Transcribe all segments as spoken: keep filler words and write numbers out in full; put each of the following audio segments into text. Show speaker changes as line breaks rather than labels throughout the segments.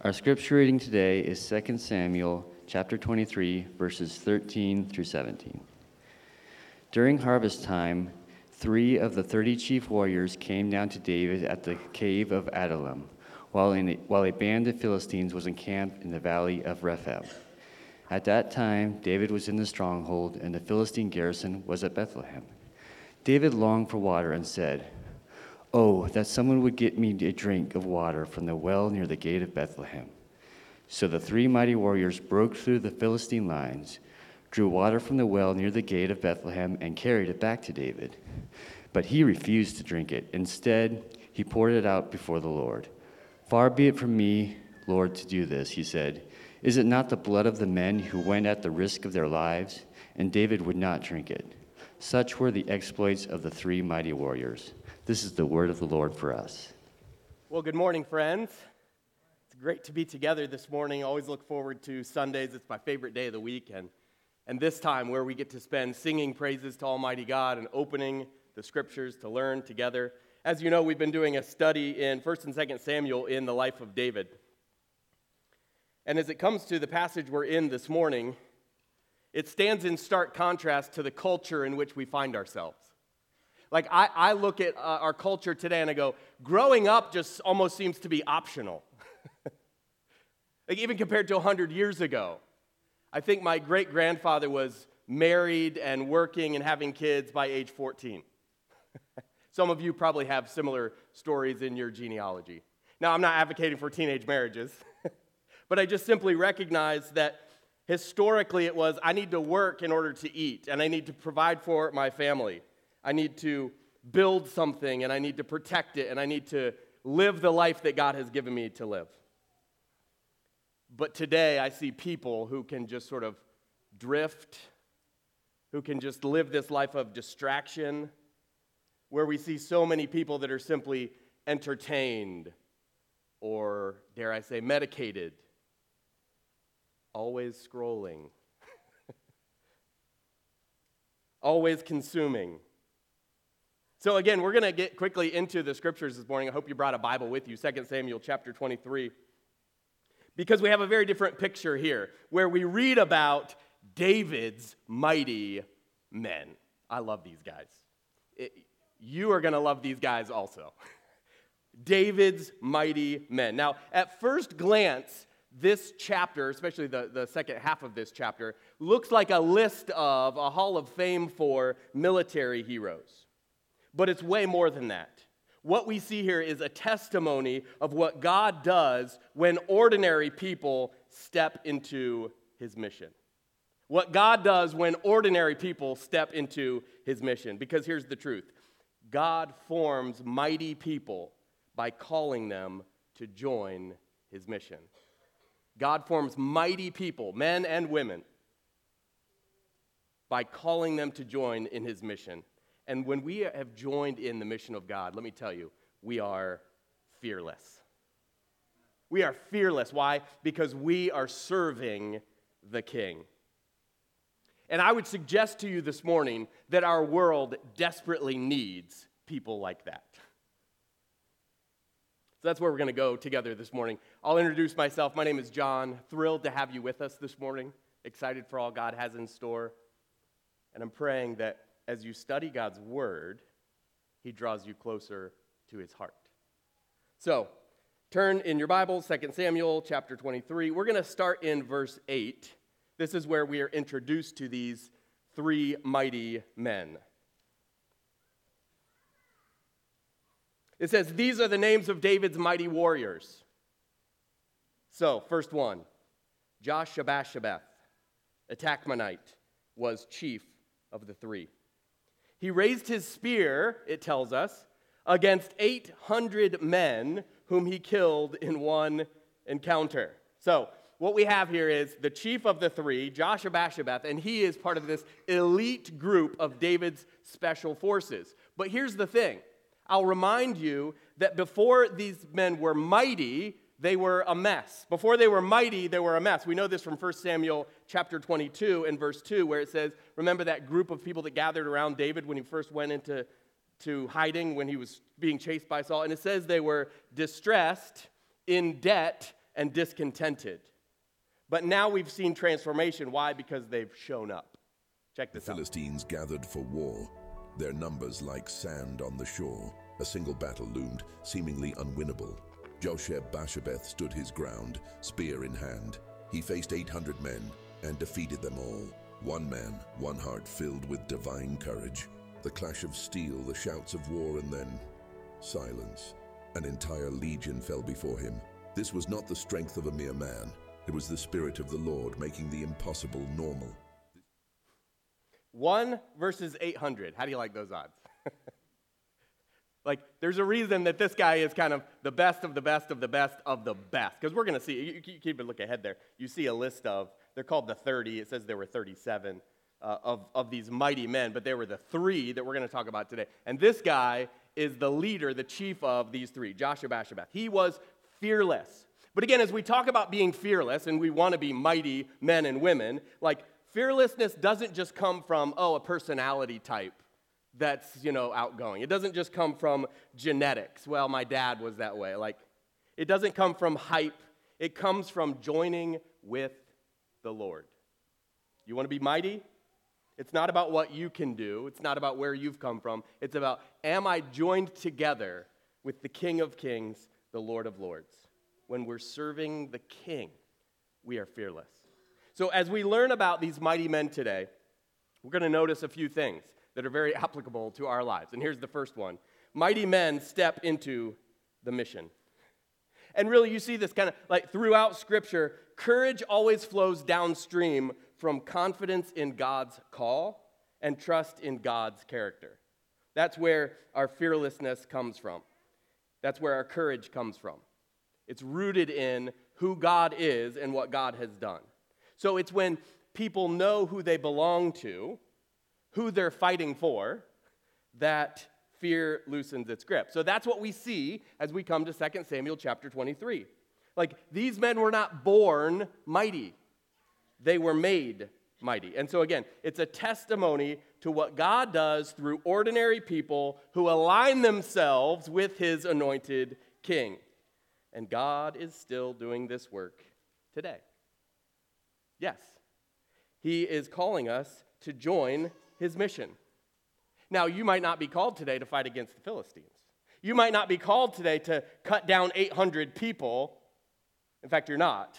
Our scripture reading today is Second Samuel chapter twenty-three, verses thirteen through seventeen. During harvest time, three of the thirty chief warriors came down to David at the cave of Adullam, while, in a, while a band of Philistines was encamped in the valley of Rephaim. At that time, David was in the stronghold, and the Philistine garrison was at Bethlehem. David longed for water and said, "Oh, that someone would get me a drink of water from the well near the gate of Bethlehem." So the three mighty warriors broke through the Philistine lines, drew water from the well near the gate of Bethlehem, and carried it back to David. But he refused to drink it. Instead, he poured it out before the Lord. "Far be it from me, Lord, to do this," he said. "Is it not the blood of the men who went at the risk of their lives?" And David would not drink it. Such were the exploits of the three mighty warriors. This is the word of the Lord for us.
Well, good morning, friends. It's great to be together this morning. I always look forward to Sundays. It's my favorite day of the week. And, and this time where we get to spend singing praises to Almighty God and opening the scriptures to learn together. As you know, we've been doing a study in First and Second Samuel in the life of David. And as it comes to the passage we're in this morning, it stands in stark contrast to the culture in which we find ourselves. Like, I, I look at uh, our culture today and I go, growing up just almost seems to be optional. Like, even compared to one hundred years ago. I think my great-grandfather was married and working and having kids by age fourteen. Some of you probably have similar stories in your genealogy. Now, I'm not advocating for teenage marriages, but I just simply recognize that historically it was, I need to work in order to eat, and I need to provide for my family. I need to build something, and I need to protect it, and I need to live the life that God has given me to live. But today, I see people who can just sort of drift, who can just live this life of distraction, where we see so many people that are simply entertained, or, dare I say, medicated, always scrolling, always consuming. So again, we're going to get quickly into the scriptures this morning. I hope you brought a Bible with you, Second Samuel chapter twenty-three, because we have a very different picture here, where we read about David's mighty men. I love these guys. It, you are going to love these guys also. David's mighty men. Now, at first glance, this chapter, especially the, the second half of this chapter, looks like a list of a hall of fame for military heroes. But it's way more than that. What we see here is a testimony of what God does when ordinary people step into his mission. What God does when ordinary people step into his mission. Because here's the truth. God forms mighty people by calling them to join his mission. God forms mighty people, men and women, by calling them to join in his mission. And when we have joined in the mission of God, let me tell you, we are fearless. We are fearless. Why? Because we are serving the King. And I would suggest to you this morning that our world desperately needs people like that. So that's where we're going to go together this morning. I'll introduce myself. My name is John. Thrilled to have you with us this morning. Excited for all God has in store. And I'm praying that as you study God's word, he draws you closer to his heart. So, turn in your Bible, Second Samuel chapter twenty-three. We're going to start in verse eight. This is where we are introduced to these three mighty men. It says, "These are the names of David's mighty warriors." So, first one, Josh-Shabashebeth, a Tachmonite, was chief of the three. He raised his spear, it tells us, against eight hundred men whom he killed in one encounter. So, what we have here is the chief of the three, Josh-Shabashebeth, and he is part of this elite group of David's special forces. But here's the thing. I'll remind you that before these men were mighty, they were a mess. Before they were mighty, they were a mess. We know this from First Samuel chapter twenty-two and verse two, where it says, remember that group of people that gathered around David when he first went into to hiding, when he was being chased by Saul? And it says they were distressed, in debt, and discontented. But now we've seen transformation. Why? Because they've shown up. Check this
The
out.
Philistines gathered for war, their numbers like sand on the shore. A single battle loomed, seemingly unwinnable. Josheb-Basshebeth stood his ground, spear in hand. He faced eight hundred men and defeated them all. One man, one heart filled with divine courage. The clash of steel, the shouts of war, and then silence. An entire legion fell before him. This was not the strength of a mere man. It was the Spirit of the Lord making the impossible normal.
One versus eight hundred. How do you like those odds? Like, there's a reason that this guy is kind of the best of the best of the best of the best. Because we're going to see, you, you keep a look ahead there. You see a list of, they're called the thirty. It says there were thirty-seven uh, of, of these mighty men, but there were the three that we're going to talk about today. And this guy is the leader, the chief of these three, Josheb-Basshebeth. He was fearless. But again, as we talk about being fearless, and we want to be mighty men and women, like, fearlessness doesn't just come from, oh, a personality type that's, you know, outgoing. It doesn't just come from genetics. Well, my dad was that way. Like, it doesn't come from hype. It comes from joining with the Lord. You want to be mighty? It's not about what you can do. It's not about where you've come from. It's about, am I joined together with the King of Kings, the Lord of Lords? When we're serving the King, we are fearless. So as we learn about these mighty men today, we're going to notice a few things that are very applicable to our lives. And here's the first one. Mighty men step into the mission. And really, you see this kind of like throughout Scripture, courage always flows downstream from confidence in God's call and trust in God's character. That's where our fearlessness comes from. That's where our courage comes from. It's rooted in who God is and what God has done. So it's when people know who they belong to, who they're fighting for, that fear loosens its grip. So that's what we see as we come to Second Samuel chapter twenty-three. Like, these men were not born mighty. They were made mighty. And so again, it's a testimony to what God does through ordinary people who align themselves with his anointed king. And God is still doing this work today. Yes, he is calling us to join his mission. Now, you might not be called today to fight against the Philistines. You might not be called today to cut down eight hundred people. In fact, you're not.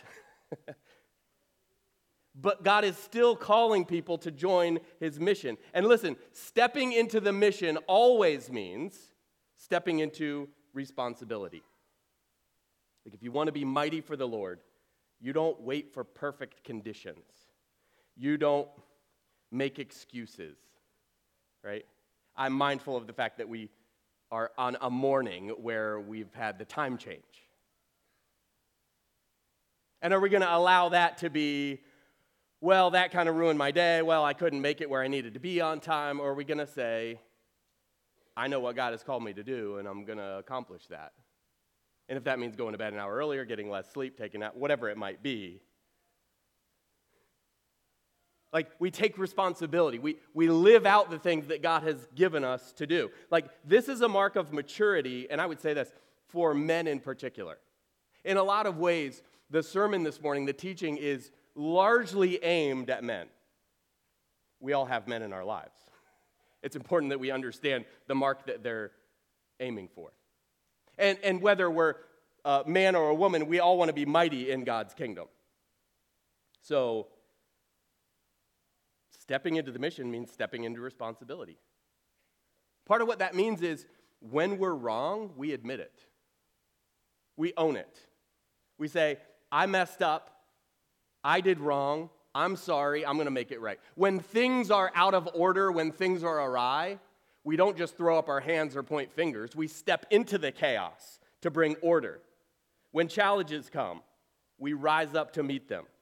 But God is still calling people to join his mission. And listen, stepping into the mission always means stepping into responsibility. Like, if you want to be mighty for the Lord, you don't wait for perfect conditions. You don't make excuses, right? I'm mindful of the fact that we are on a morning where we've had the time change. And are we going to allow that to be, well, that kind of ruined my day, well, I couldn't make it where I needed to be on time, or are we going to say, I know what God has called me to do, and I'm going to accomplish that? And if that means going to bed an hour earlier, getting less sleep, taking out, whatever it might be. Like, we take responsibility. We, we live out the things that God has given us to do. Like, this is a mark of maturity, and I would say this, for men in particular. In a lot of ways, the sermon this morning, the teaching is largely aimed at men. We all have men in our lives. It's important that we understand the mark that they're aiming for. And, and whether we're a man or a woman, we all want to be mighty in God's kingdom. So, stepping into the mission means stepping into responsibility. Part of what that means is when we're wrong, we admit it. We own it. We say, I messed up. I did wrong. I'm sorry. I'm going to make it right. When things are out of order, when things are awry, we don't just throw up our hands or point fingers. We step into the chaos to bring order. When challenges come, we rise up to meet them.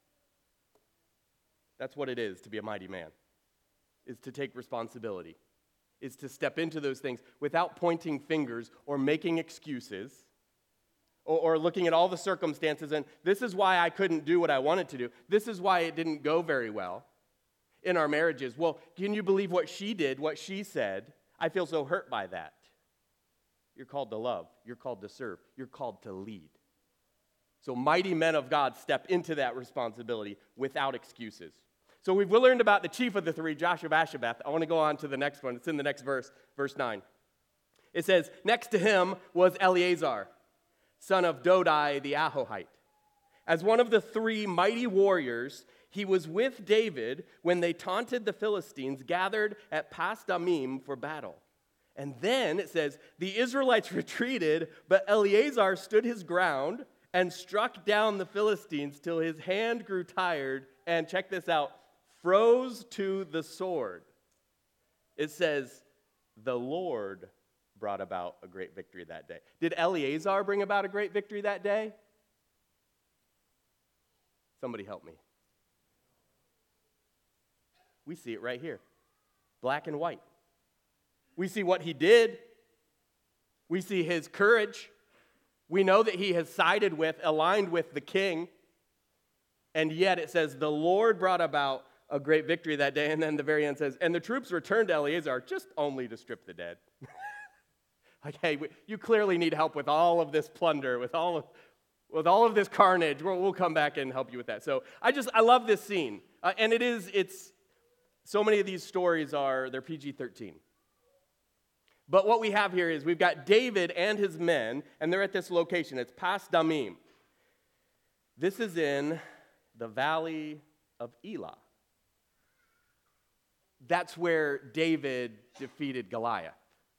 That's what it is to be a mighty man, is to take responsibility, is to step into those things without pointing fingers or making excuses or, or looking at all the circumstances and this is why I couldn't do what I wanted to do. This is why it didn't go very well in our marriages. Well, can you believe what she did, what she said? I feel so hurt by that. You're called to love. You're called to serve. You're called to lead. So mighty men of God step into that responsibility without excuses. So we've learned about the chief of the three, Joshua-Basshebeth. I want to go on to the next one. It's in the next verse, verse nine. It says, next to him was Eleazar, son of Dodai the Ahohite. As one of the three mighty warriors, he was with David when they taunted the Philistines gathered at Pas Damim for battle. And then it says, the Israelites retreated, but Eleazar stood his ground and struck down the Philistines till his hand grew tired, and check this out, froze to the sword. It says, the Lord brought about a great victory that day. Did Eleazar bring about a great victory that day? Somebody help me. We see it right here, black and white. We see what he did. We see his courage. We know that he has sided with, aligned with the king. And yet it says, the Lord brought about a great victory that day. And then the very end says, and the troops returned to Eleazar just only to strip the dead. Like, hey, we, you clearly need help with all of this plunder, with all of, with all of this carnage. We'll, we'll come back and help you with that. So I just, I love this scene. Uh, and it is, it's, so many of these stories are, they're P G thirteen. But what we have here is we've got David and his men, and they're at this location. It's Pas Damim. This is in the valley of Elah. That's where David defeated Goliath.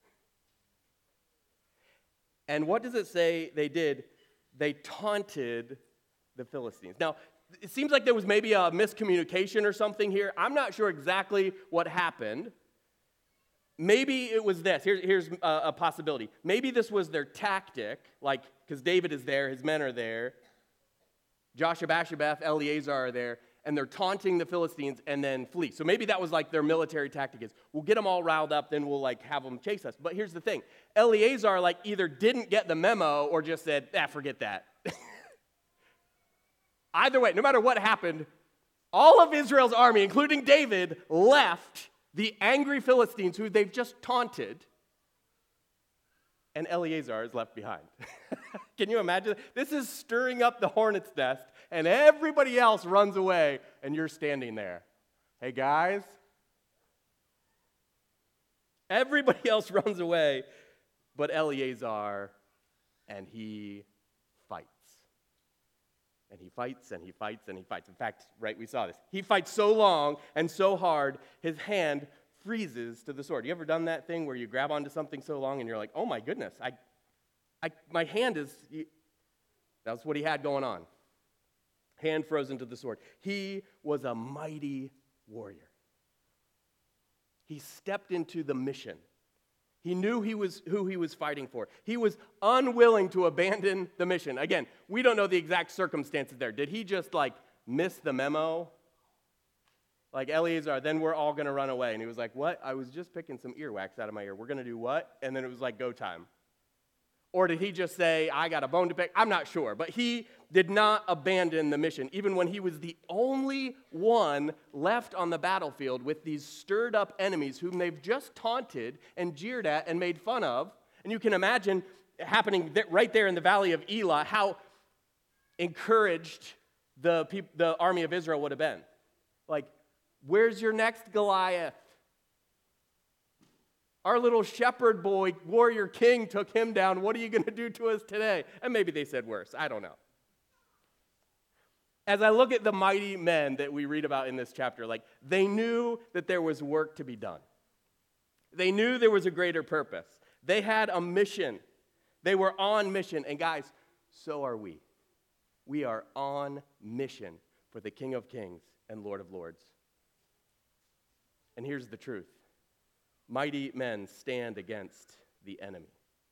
And what does it say they did? They taunted the Philistines. Now, it seems like there was maybe a miscommunication or something here. I'm not sure exactly what happened. Maybe it was this. Here, here's a, a possibility. Maybe this was their tactic, like, because David is there, his men are there, Joshua-Basshebeth, Eleazar are there, and they're taunting the Philistines and then flee. So maybe that was like their military tactic is, we'll get them all riled up, then we'll like have them chase us. But here's the thing. Eleazar like either didn't get the memo or just said, ah, forget that. Either way, no matter what happened, all of Israel's army, including David, left the angry Philistines who they've just taunted, and Eleazar is left behind. Can you imagine? This is stirring up the hornet's nest, and everybody else runs away, and you're standing there. Hey, guys. Everybody else runs away, but Eleazar, and he fights. And he fights, and he fights, and he fights. In fact, right, we saw this. He fights so long and so hard, his hand freezes to the sword. You ever done that thing where you grab onto something so long and you're like, oh my goodness, I, I, my hand is, that's what he had going on. Hand frozen to the sword. He was a mighty warrior. He stepped into the mission. He knew he was who he was fighting for. He was unwilling to abandon the mission. Again, we don't know the exact circumstances there. Did he just like miss the memo? Like Eleazar, then we're all going to run away. And he was like, what? I was just picking some earwax out of my ear. We're going to do what? And then it was like go time. Or did he just say, I got a bone to pick? I'm not sure. But he did not abandon the mission, even when he was the only one left on the battlefield with these stirred up enemies whom they've just taunted and jeered at and made fun of. And you can imagine happening right there in the valley of Elah, how encouraged the, peop- the army of Israel would have been. Like, where's your next Goliath? Our little shepherd boy, warrior king, took him down. What are you going to do to us today? And maybe they said worse. I don't know. As I look at the mighty men that we read about in this chapter, like, they knew that there was work to be done. They knew there was a greater purpose. They had a mission. They were on mission. And guys, so are we. We are on mission for the King of Kings and Lord of Lords. And here's the truth. Mighty men stand against the enemy.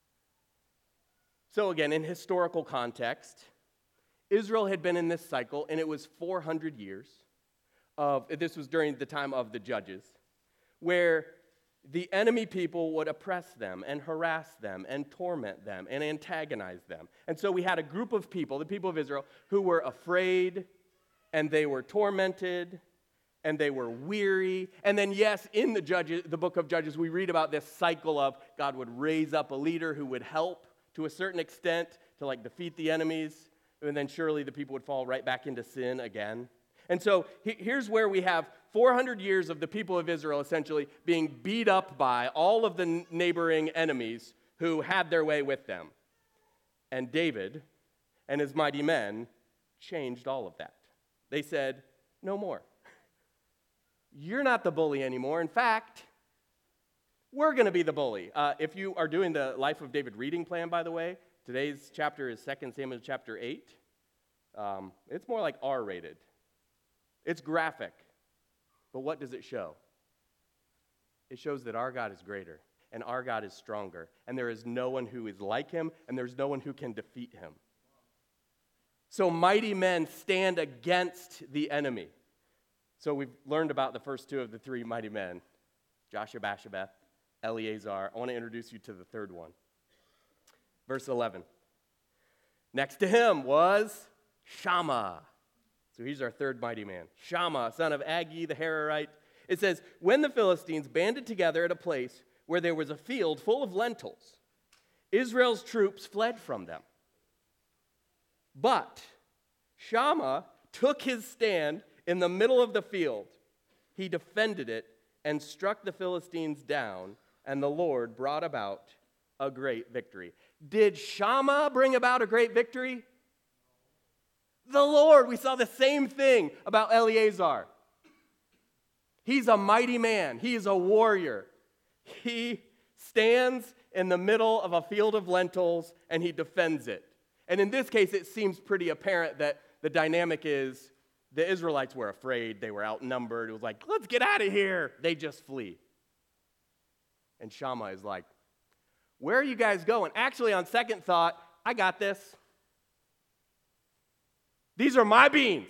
So again, in historical context, Israel had been in this cycle, and it was four hundred years of, this was during the time of the judges, where the enemy people would oppress them and harass them and torment them and antagonize them. And so we had a group of people, the people of Israel, who were afraid, and they were tormented, and they were weary. And then, yes, in the Judges, the book of Judges, we read about this cycle of God would raise up a leader who would help to a certain extent to like defeat the enemies. and then surely the people would fall right back into sin again. And so he- here's where we have four hundred years of the people of Israel essentially being beat up by all of the n- neighboring enemies who had their way with them. And David and his mighty men changed all of that. They said, no more. You're not the bully anymore. In fact, we're going to be the bully. Uh, if you are doing the Life of David reading plan, by the way, today's chapter is Second Samuel chapter eight. Um, it's more like R-rated. It's graphic. But what does it show? It shows that our God is greater, and our God is stronger, and there is no one who is like him, and there's no one who can defeat him. So mighty men stand against the enemy. So we've learned about the first two of the three mighty men, Josheb-Basshebeth, Eleazar. I want to introduce you to the third one. Verse eleven. Next to him was Shammah. So he's our third mighty man. Shammah, son of Agi the Hararite. It says, when the Philistines banded together at a place where there was a field full of lentils, Israel's troops fled from them. But Shammah took his stand in the middle of the field. He defended it and struck the Philistines down, and the Lord brought about a great victory. Did Shammah bring about a great victory? The Lord. We saw the same thing about Eleazar. He's a mighty man. He is a warrior. He stands in the middle of a field of lentils, and he defends it. And in this case, it seems pretty apparent that the dynamic is the Israelites were afraid. They were outnumbered. It was like, let's get out of here. They just flee. And Shammah is like, where are you guys going? Actually, on second thought, I got this. These are my beans.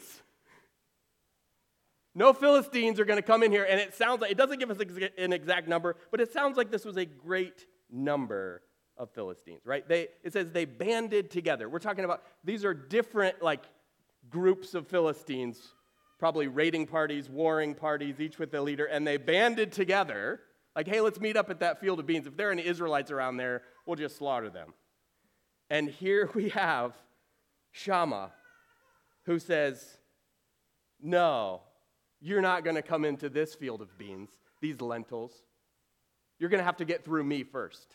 No Philistines are going to come in here. And it sounds like, it doesn't give us an exact number, but it sounds like this was a great number of Philistines, right? They, it says they banded together. We're talking about, these are different, like, groups of Philistines, probably raiding parties, warring parties, each with a leader, and they banded together, like, hey, let's meet up at that field of beans. If there are any Israelites around there, we'll just slaughter them. And here we have Shammah, who says, no, you're not going to come into this field of beans, these lentils. You're going to have to get through me first.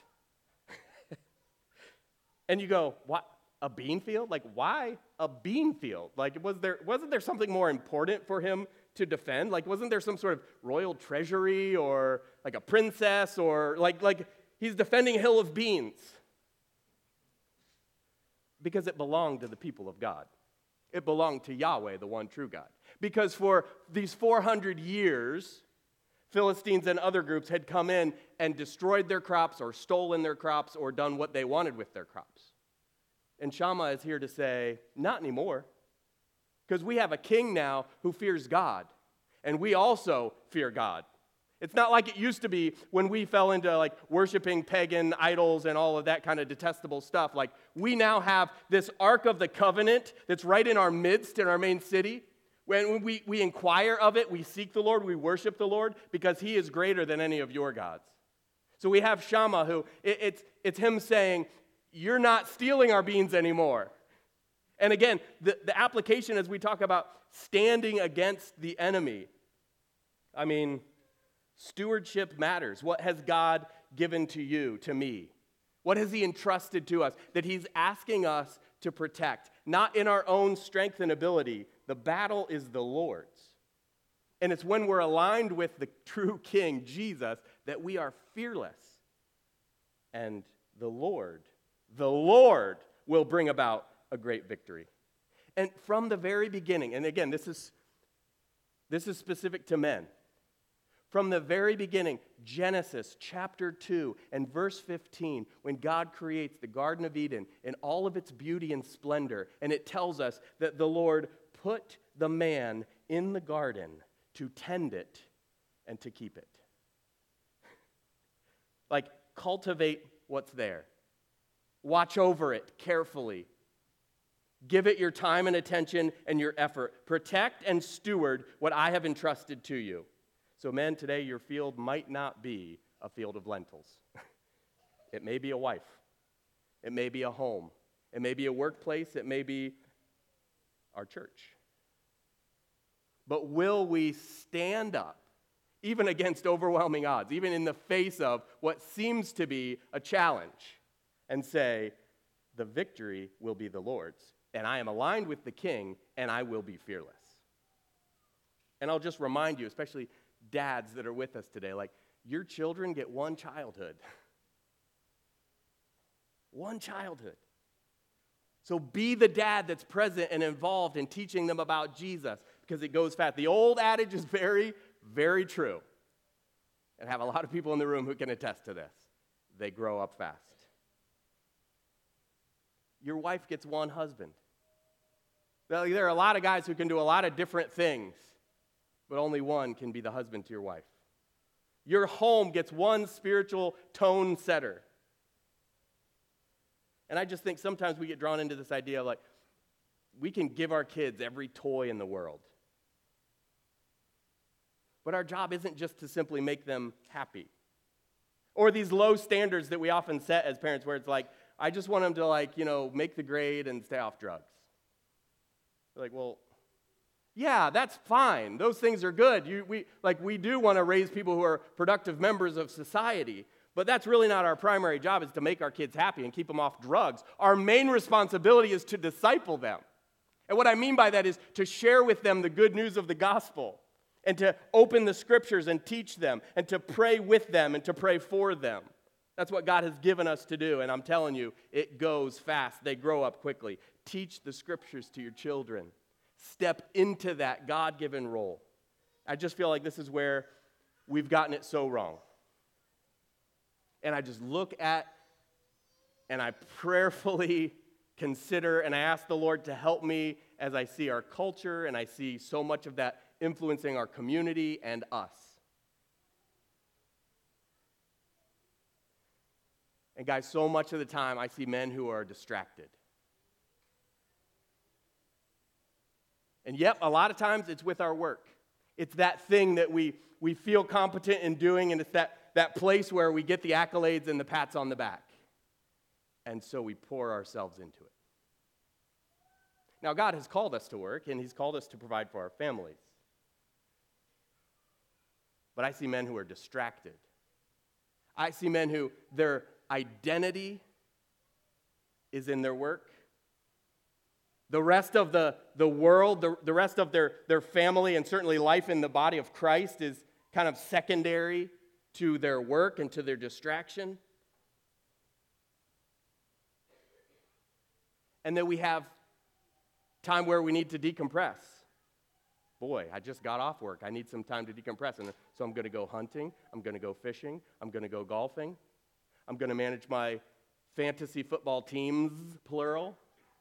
And you go, what? A bean field? Like, why a bean field? Like, was there, wasn't there something more important for him to defend? Like, wasn't there some sort of royal treasury or like a princess or like, like he's defending a hill of beans? Because it belonged to the people of God. It belonged to Yahweh, the one true God. Because for these four hundred years, Philistines and other groups had come in and destroyed their crops or stolen their crops or done what they wanted with their crops. And Shammah is here to say, not anymore. Because we have a king now who fears God. And we also fear God. It's not like it used to be when we fell into like worshiping pagan idols and all of that kind of detestable stuff. Like we now have this Ark of the Covenant that's right in our midst in our main city. When we, we inquire of it, we seek the Lord, we worship the Lord because he is greater than any of your gods. So we have Shammah who, it, it's, it's him saying, you're not stealing our beans anymore. And again, the, the application as we talk about standing against the enemy, I mean, stewardship matters. What has God given to you, to me? What has he entrusted to us that he's asking us to protect? Not in our own strength and ability. The battle is the Lord's. And it's when we're aligned with the true King, Jesus, that we are fearless. And the Lord, the Lord will bring about a great victory. And from the very beginning, and again, this is, this is specific to men. From the very beginning, Genesis chapter two and verse fifteen, when God creates the Garden of Eden in all of its beauty and splendor, and it tells us that the Lord put the man in the garden to tend it and to keep it. Like, cultivate what's there. Watch over it carefully. Give it your time and attention and your effort. Protect and steward what I have entrusted to you. So men, today your field might not be a field of lentils. It may be a wife. It may be a home. It may be a workplace. It may be our church. But will we stand up, even against overwhelming odds, even in the face of what seems to be a challenge, and say, the victory will be the Lord's, and I am aligned with the King, and I will be fearless. And I'll just remind you, especially dads that are with us today, like, your children get one childhood. One childhood. So be the dad that's present and involved in teaching them about Jesus, because it goes fast. The old adage is very, very true. And I have a lot of people in the room who can attest to this. They grow up fast. Your wife gets one husband. There are a lot of guys who can do a lot of different things, but only one can be the husband to your wife. Your home gets one spiritual tone setter. And I just think sometimes we get drawn into this idea of like, we can give our kids every toy in the world. But our job isn't just to simply make them happy. Or these low standards that we often set as parents where it's like, I just want them to like, you know, make the grade and stay off drugs. We're like, well, yeah, that's fine. Those things are good. You, we, like, we do want to raise people who are productive members of society. But that's really not our primary job, is to make our kids happy and keep them off drugs. Our main responsibility is to disciple them. And what I mean by that is to share with them the good news of the gospel and to open the scriptures and teach them and to pray with them and to pray for them. That's what God has given us to do, and I'm telling you, it goes fast. They grow up quickly. Teach the scriptures to your children. Step into that God-given role. I just feel like this is where we've gotten it so wrong. And I just look at and I prayerfully consider and I ask the Lord to help me as I see our culture and I see so much of that influencing our community and us. And guys, so much of the time I see men who are distracted. And yep, a lot of times it's with our work. It's that thing that we, we feel competent in doing, and it's that, that place where we get the accolades and the pats on the back. And so we pour ourselves into it. Now, God has called us to work, and He's called us to provide for our families. But I see men who are distracted. I see men who their identity is in their work. The rest of the, the world, the, the rest of their, their family, and certainly life in the body of Christ is kind of secondary to their work and to their distraction. And then we have time where we need to decompress. Boy, I just got off work. I need some time to decompress. And so I'm going to go hunting. I'm going to go fishing. I'm going to go golfing. I'm going to manage my fantasy football teams, plural.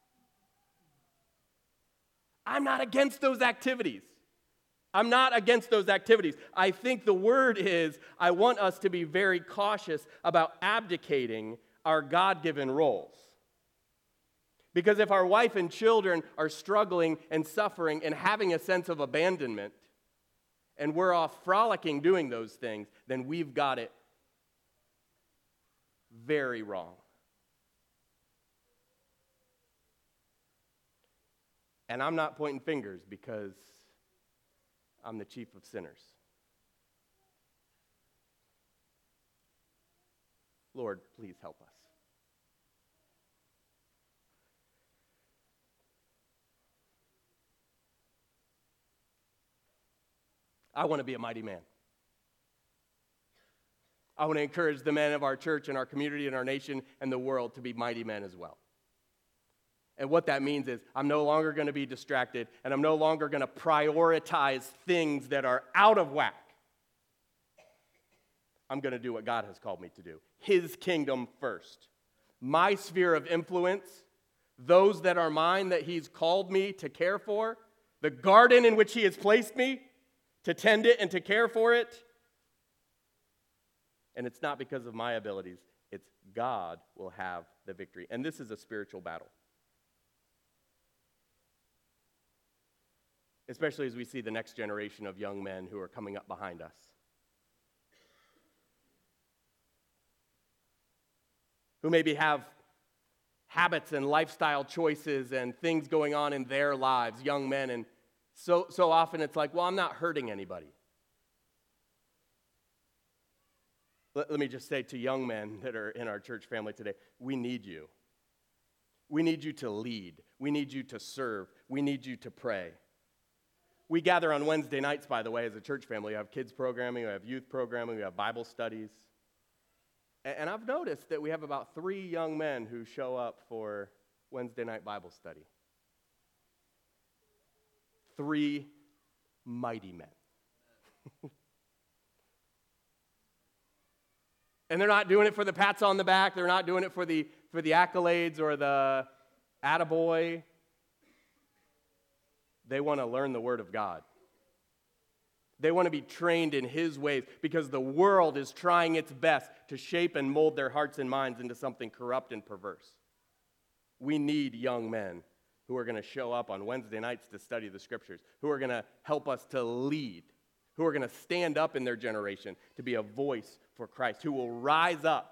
I'm not against those activities. I'm not against those activities. I think the word is, I want us to be very cautious about abdicating our God-given roles. Because if our wife and children are struggling and suffering and having a sense of abandonment, and we're off frolicking doing those things, then we've got it very wrong. And I'm not pointing fingers because I'm the chief of sinners. Lord, please help us. I want to be a mighty man. I want to encourage the men of our church and our community and our nation and the world to be mighty men as well. And what that means is I'm no longer going to be distracted, and I'm no longer going to prioritize things that are out of whack. I'm going to do what God has called me to do. His kingdom first. My sphere of influence, those that are mine that He's called me to care for, the garden in which He has placed me, to tend it and to care for it. And it's not because of my abilities. It's God will have the victory. And this is a spiritual battle. Especially as we see the next generation of young men who are coming up behind us. Who maybe have habits and lifestyle choices and things going on in their lives, young men, and so, so often it's like, well, I'm not hurting anybody. Let, let me just say to young men that are in our church family today, we need you. We need you to lead. We need you to serve. We need you to pray. We gather on Wednesday nights, by the way, as a church family. We have kids programming, we have youth programming, we have Bible studies. And I've noticed that we have about three young men who show up for Wednesday night Bible study. Three mighty men. And they're not doing it for the pats on the back. They're not doing it for the for the accolades or the attaboy. They want to learn the Word of God. They want to be trained in His ways because the world is trying its best to shape and mold their hearts and minds into something corrupt and perverse. We need young men who are going to show up on Wednesday nights to study the Scriptures, who are going to help us to lead, who are going to stand up in their generation to be a voice for Christ, who will rise up,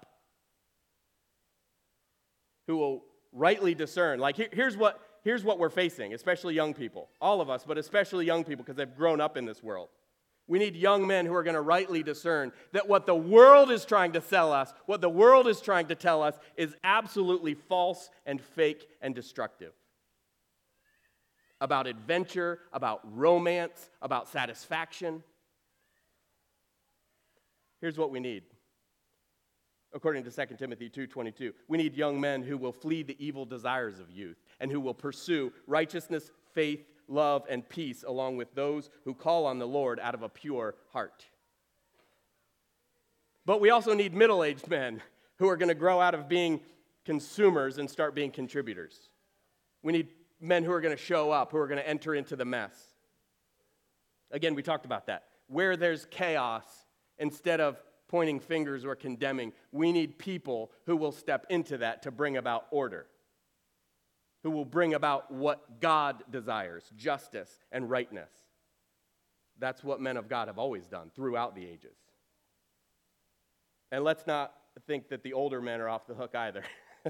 who will rightly discern. Like, here, here's what here's what we're facing, especially young people. All of us, but especially young people because they've grown up in this world. We need young men who are going to rightly discern that what the world is trying to sell us, what the world is trying to tell us, is absolutely false and fake and destructive. About adventure, about romance, about satisfaction. Here's what we need. According to Second Timothy two twenty-two, we need young men who will flee the evil desires of youth and who will pursue righteousness, faith, love, and peace along with those who call on the Lord out of a pure heart. But we also need middle-aged men who are going to grow out of being consumers and start being contributors. We need men who are going to show up, who are going to enter into the mess. Again, we talked about that. Where there's chaos, instead of pointing fingers or condemning, we need people who will step into that to bring about order, who will bring about what God desires, justice and rightness. That's what men of God have always done throughout the ages. And let's not think that the older men are off the hook either.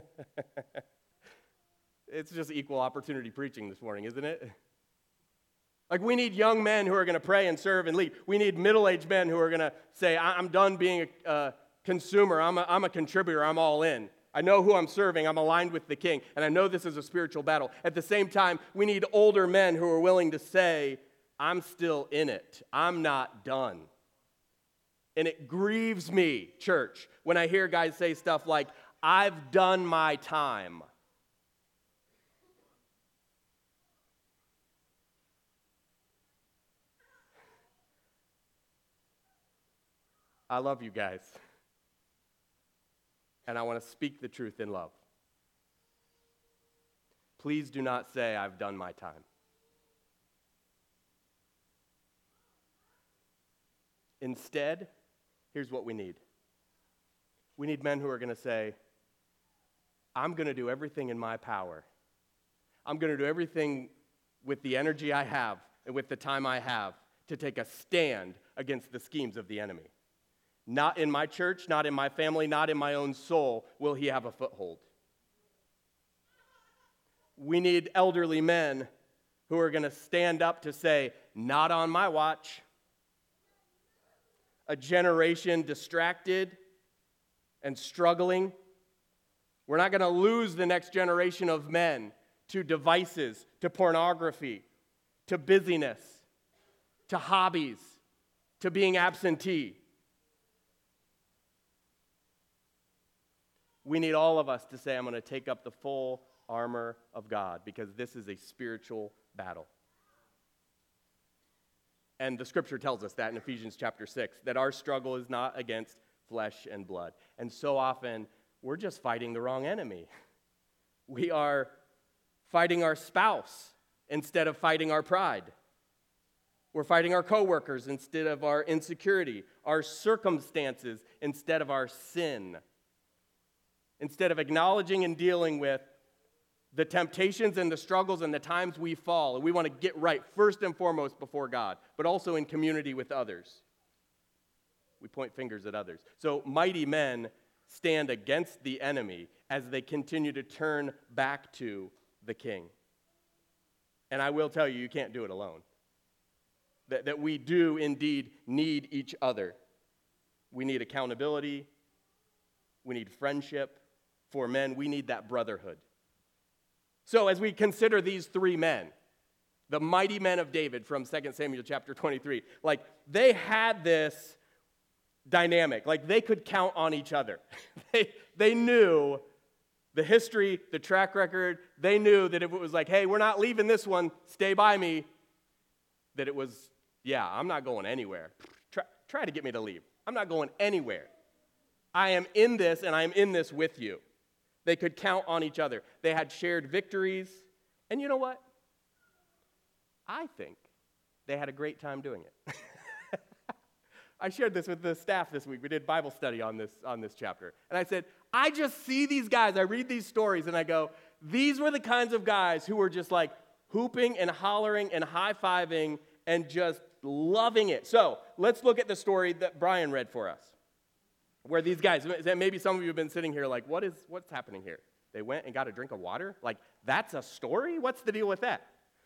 It's just equal opportunity preaching this morning, isn't it? Like, we need young men who are going to pray and serve and lead. We need middle-aged men who are going to say, I'm done being a uh, consumer. I'm a, I'm a contributor. I'm all in. I know who I'm serving. I'm aligned with the King. And I know this is a spiritual battle. At the same time, we need older men who are willing to say, I'm still in it. I'm not done. And it grieves me, church, when I hear guys say stuff like, I've done my time. I love you guys, and I want to speak the truth in love. Please do not say, I've done my time. Instead, here's what we need. We need men who are going to say, I'm going to do everything in my power. I'm going to do everything with the energy I have and with the time I have to take a stand against the schemes of the enemy. Not in my church, not in my family, not in my own soul will he have a foothold. We need elderly men who are going to stand up to say, not on my watch. A generation distracted and struggling. We're not going to lose the next generation of men to devices, to pornography, to busyness, to hobbies, to being absentee. We need all of us to say, I'm going to take up the full armor of God because this is a spiritual battle. And the scripture tells us that in Ephesians chapter six, that our struggle is not against flesh and blood. And so often, we're just fighting the wrong enemy. We are fighting our spouse instead of fighting our pride. We're fighting our coworkers instead of our insecurity, our circumstances instead of our sin. Instead of acknowledging and dealing with the temptations and the struggles and the times we fall, and we want to get right first and foremost before God, but also in community with others. We point fingers at others. So mighty men stand against the enemy as they continue to turn back to the king. And I will tell you, you can't do it alone. That, that we do indeed need each other. We need accountability. We need friendship. For men, we need that brotherhood. So as we consider these three men, the mighty men of David from Second Samuel chapter twenty-three, like they had this dynamic. Like they could count on each other. they, they knew the history, the track record. They knew that if it was like, hey, we're not leaving this one, stay by me, that it was, yeah, I'm not going anywhere. Try, try to get me to leave. I'm not going anywhere. I am in this, and I am in this with you. They could count on each other. They had shared victories. And you know what? I think they had a great time doing it. I shared this with the staff this week. We did Bible study on this, on this chapter. And I said, I just see these guys. I read these stories, and I go, these were the kinds of guys who were just like hooping and hollering and high-fiving and just loving it. So let's look at the story that Brian read for us, where these guys, maybe some of you have been sitting here like, what is, what's happening here? They went and got a drink of water? Like, that's a story? What's the deal with that?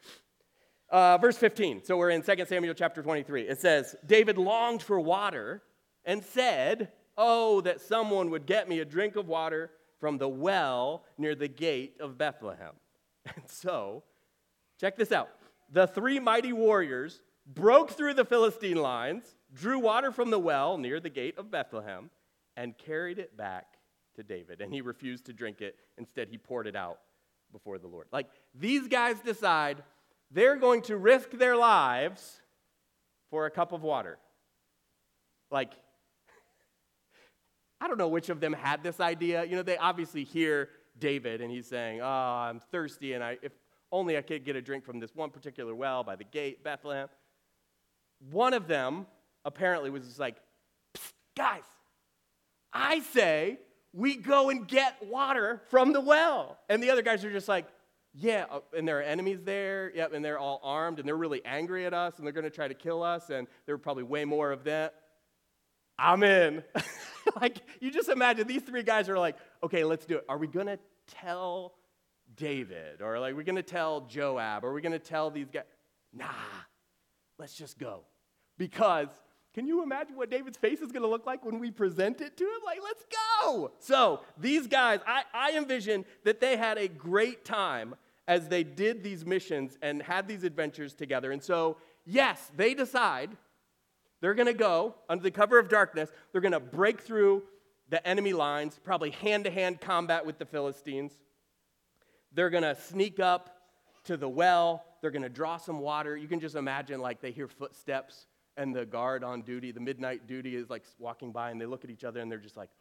Uh, verse fifteen, so we're in Second Samuel chapter twenty-three. It says, David longed for water and said, oh, that someone would get me a drink of water from the well near the gate of Bethlehem. And so, check this out. The three mighty warriors broke through the Philistine lines, drew water from the well near the gate of Bethlehem, and carried it back to David. And he refused to drink it. Instead, he poured it out before the Lord. Like, these guys decide they're going to risk their lives for a cup of water. Like, I don't know which of them had this idea. You know, they obviously hear David, and he's saying, oh, I'm thirsty, and I, if only I could get a drink from this one particular well by the gate, Bethlehem. One of them apparently was just like, psst, guys, I say we go and get water from the well. And the other guys are just like, yeah, and there are enemies there, yep, and they're all armed, and they're really angry at us, and they're going to try to kill us, and there are probably way more of that. I'm in. Like, you just imagine these three guys are like, okay, let's do it. Are we going to tell David? Or like, are we going to tell Joab? Or are we going to tell these guys? Nah, let's just go. Because can you imagine what David's face is going to look like when we present it to him? Like, let's go. So these guys, I, I envision that they had a great time as they did these missions and had these adventures together. And so, yes, they decide they're going to go under the cover of darkness. They're going to break through the enemy lines, probably hand-to-hand combat with the Philistines. They're going to sneak up to the well. They're going to draw some water. You can just imagine, like, they hear footsteps, and the guard on duty, the midnight duty, is like walking by, and they look at each other, and they're just like,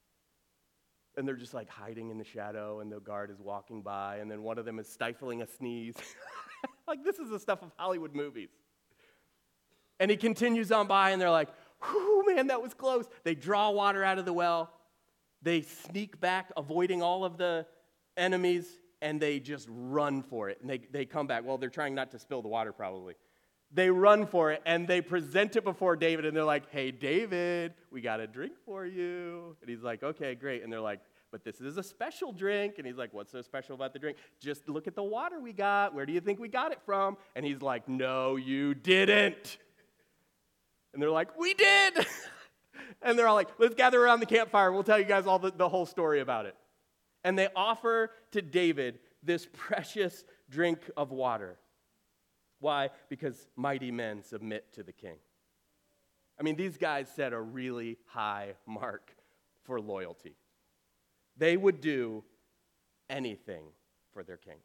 and they're just like hiding in the shadow, and the guard is walking by, and then one of them is stifling a sneeze. Like, this is the stuff of Hollywood movies. And he continues on by, and they're like, whew, man, that was close. They draw water out of the well. They sneak back, avoiding all of the enemies, and they just run for it. And they, they come back. Well, they're trying not to spill the water, probably. They run for it, and they present it before David, and they're like, hey, David, we got a drink for you. And he's like, okay, great. And they're like, but this is a special drink. And he's like, what's so special about the drink? Just look at the water we got. Where do you think we got it from? And he's like, no, you didn't. And they're like, we did. And they're all like, let's gather around the campfire. We'll tell you guys all the, the whole story about it. And they offer to David this precious drink of water. Why? Because mighty men submit to the king. I mean, these guys set a really high mark for loyalty. They would do anything for their king.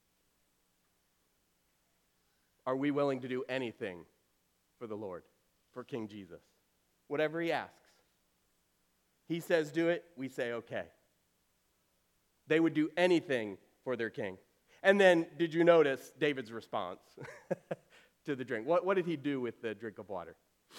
Are we willing to do anything for the Lord, for King Jesus? Whatever he asks. He says do it, we say okay. They would do anything for their king. And then, did you notice David's response to the drink? What, what did he do with the drink of water?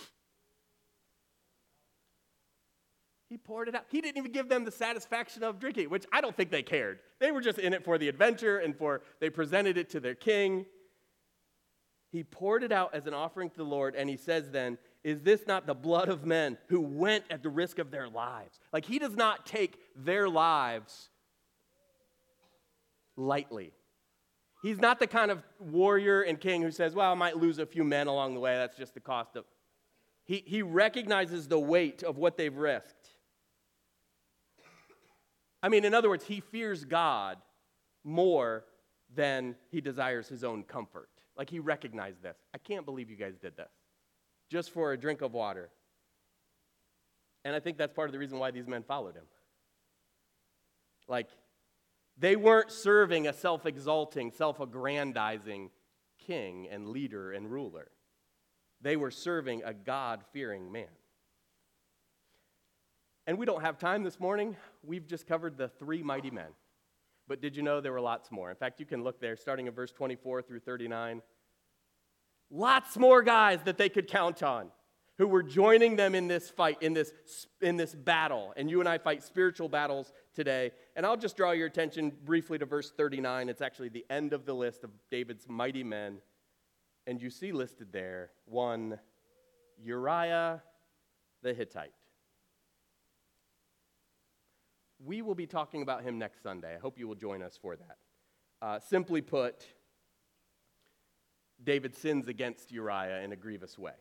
He poured it out. He didn't even give them the satisfaction of drinking, which I don't think they cared. They were just in it for the adventure and for, they presented it to their king. He poured it out as an offering to the Lord, and he says then, is this not the blood of men who went at the risk of their lives? Like, he does not take their lives lightly. He's not the kind of warrior and king who says, well, I might lose a few men along the way. That's just the cost of... He, he recognizes the weight of what they've risked. I mean, in other words, he fears God more than he desires his own comfort. Like, he recognized this. I can't believe you guys did this. Just for a drink of water. And I think that's part of the reason why these men followed him. Like, they weren't serving a self-exalting, self-aggrandizing king and leader and ruler. They were serving a God-fearing man. And we don't have time this morning. We've just covered the three mighty men. But did you know there were lots more? In fact, you can look there, starting in verse twenty-four through thirty-nine. Lots more guys that they could count on who were joining them in this fight, in this, in this battle. And you and I fight spiritual battles today. And I'll just draw your attention briefly to verse thirty-nine. It's actually the end of the list of David's mighty men. And you see listed there, one, Uriah the Hittite. We will be talking about him next Sunday. I hope you will join us for that. Uh, simply put, David sins against Uriah in a grievous way.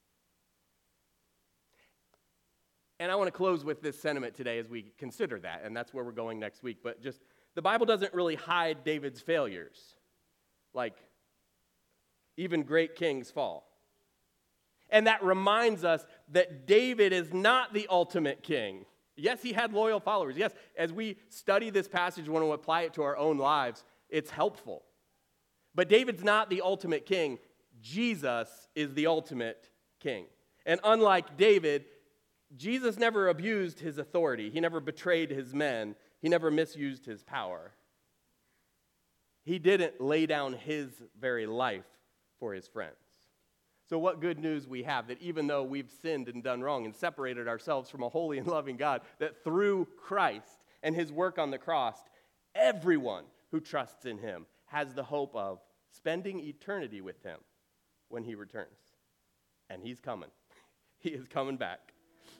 And I want to close with this sentiment today as we consider that, and that's where we're going next week. But just, the Bible doesn't really hide David's failures. Like, even great kings fall. And that reminds us that David is not the ultimate king. Yes, he had loyal followers. Yes, as we study this passage, we want to apply it to our own lives, it's helpful. But David's not the ultimate king. Jesus is the ultimate king. And unlike David, Jesus never abused his authority. He never betrayed his men. He never misused his power. He didn't lay down his very life for his friends. So what good news we have that even though we've sinned and done wrong and separated ourselves from a holy and loving God, that through Christ and his work on the cross, everyone who trusts in him has the hope of spending eternity with him when he returns. And he's coming. He is coming back.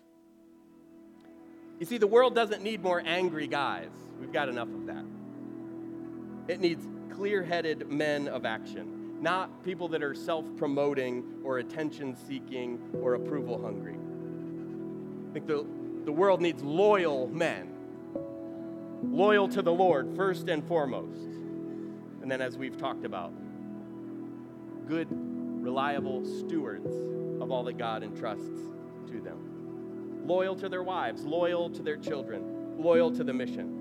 You see, the world doesn't need more angry guys. We've got enough of that. It needs clear-headed men of action. Not people that are self-promoting or attention-seeking or approval-hungry. I think the, the world needs loyal men. Loyal to the Lord, first and foremost. And then, as we've talked about, good, reliable stewards of all that God entrusts to them. Loyal to their wives, loyal to their children, loyal to the mission.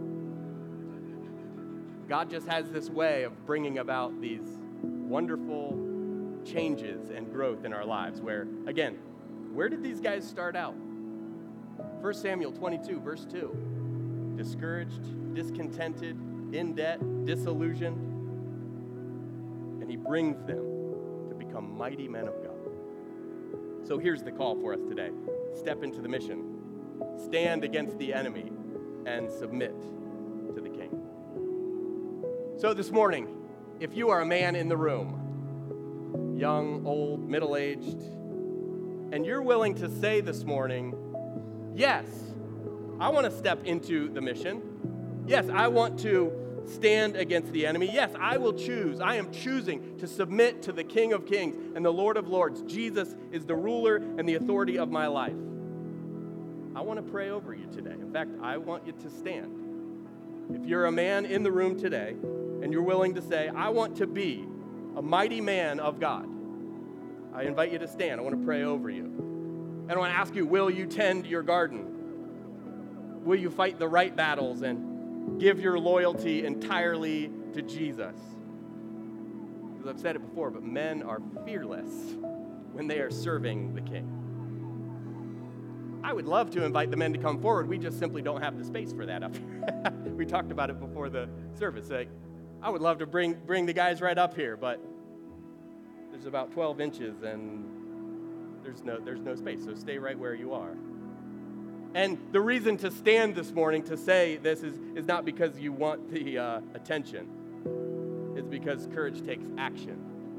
God just has this way of bringing about these wonderful changes and growth in our lives where, again, where did these guys start out? First Samuel twenty-two, verse two. Discouraged, discontented, in debt, disillusioned. And he brings them to become mighty men of God. So here's the call for us today. Step into the mission. Stand against the enemy and submit to the king. So this morning, if you are a man in the room, young, old, middle-aged, and you're willing to say this morning, yes, I want to step into the mission. Yes, I want to stand against the enemy. Yes, I will choose. I am choosing to submit to the King of Kings and the Lord of Lords. Jesus is the ruler and the authority of my life. I want to pray over you today. In fact, I want you to stand. If you're a man in the room today, and you're willing to say, I want to be a mighty man of God, I invite you to stand. I want to pray over you. And I want to ask you, will you tend your garden? Will you fight the right battles and give your loyalty entirely to Jesus? Because I've said it before, but men are fearless when they are serving the King. I would love to invite the men to come forward. We just simply don't have the space for that up here. We talked about it before the service. Like, I would love to bring bring the guys right up here, but there's about twelve inches and there's no there's no space, so stay right where you are. And the reason to stand this morning to say this is, is not because you want the uh, attention. It's because courage takes action.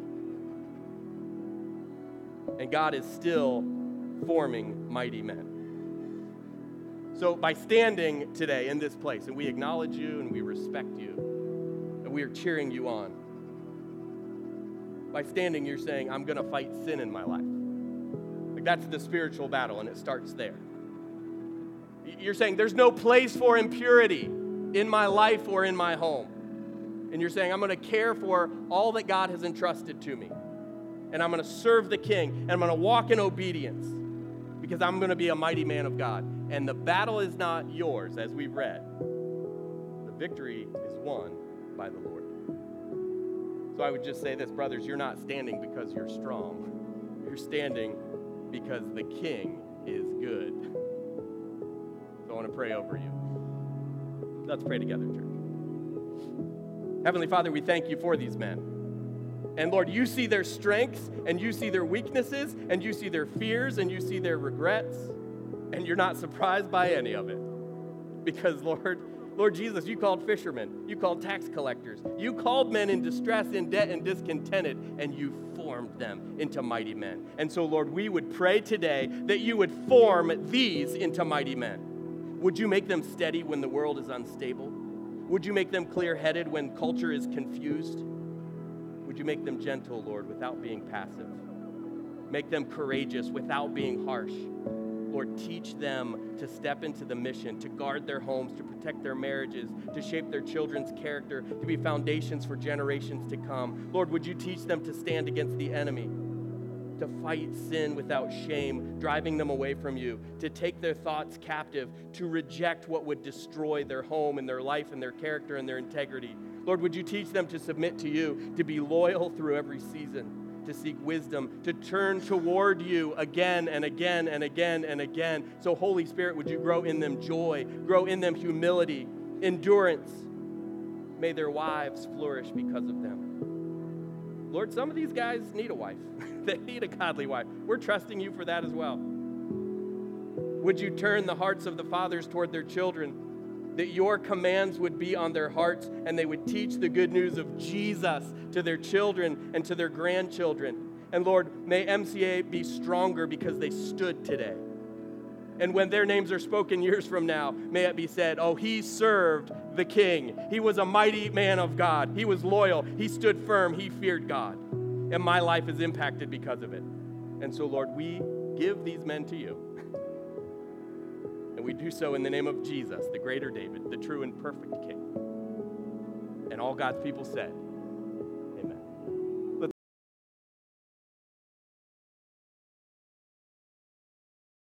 And God is still forming mighty men. So by standing today in this place, and we acknowledge you and we respect you, we are cheering you on. By standing, you're saying, I'm going to fight sin in my life. Like that's the spiritual battle, and it starts there. You're saying, there's no place for impurity in my life or in my home. And you're saying, I'm going to care for all that God has entrusted to me. And I'm going to serve the King, and I'm going to walk in obedience because I'm going to be a mighty man of God. And the battle is not yours, as we've read. The victory is won by the Lord. So I would just say this, brothers, you're not standing because you're strong. You're standing because the King is good. So I want to pray over you. Let's pray together, church. Heavenly Father, we thank you for these men. And Lord, you see their strengths, and you see their weaknesses, and you see their fears, and you see their regrets, and you're not surprised by any of it. Because, Lord, Lord Jesus, you called fishermen, you called tax collectors, you called men in distress, in debt, and discontented, and you formed them into mighty men. And so, Lord, we would pray today that you would form these into mighty men. Would you make them steady when the world is unstable? Would you make them clear-headed when culture is confused? Would you make them gentle, Lord, without being passive? Make them courageous without being harsh. Lord, teach them to step into the mission, to guard their homes, to protect their marriages, to shape their children's character, to be foundations for generations to come. Lord, would you teach them to stand against the enemy, to fight sin without shame, driving them away from you, to take their thoughts captive, to reject what would destroy their home and their life and their character and their integrity. Lord, would you teach them to submit to you, to be loyal through every season, to seek wisdom, to turn toward you again and again and again and again. So Holy Spirit, would you grow in them joy, grow in them humility, endurance. May their wives flourish because of them. Lord, some of these guys need a wife. They need a godly wife. We're trusting you for that as well. Would you turn the hearts of the fathers toward their children, that your commands would be on their hearts and they would teach the good news of Jesus to their children and to their grandchildren. And Lord, may M C A be stronger because they stood today. And when their names are spoken years from now, may it be said, oh, he served the King. He was a mighty man of God. He was loyal. He stood firm. He feared God. And my life is impacted because of it. And so, Lord, we give these men to you. And we do so in the name of Jesus, the greater David, the true and perfect King. And all God's people said,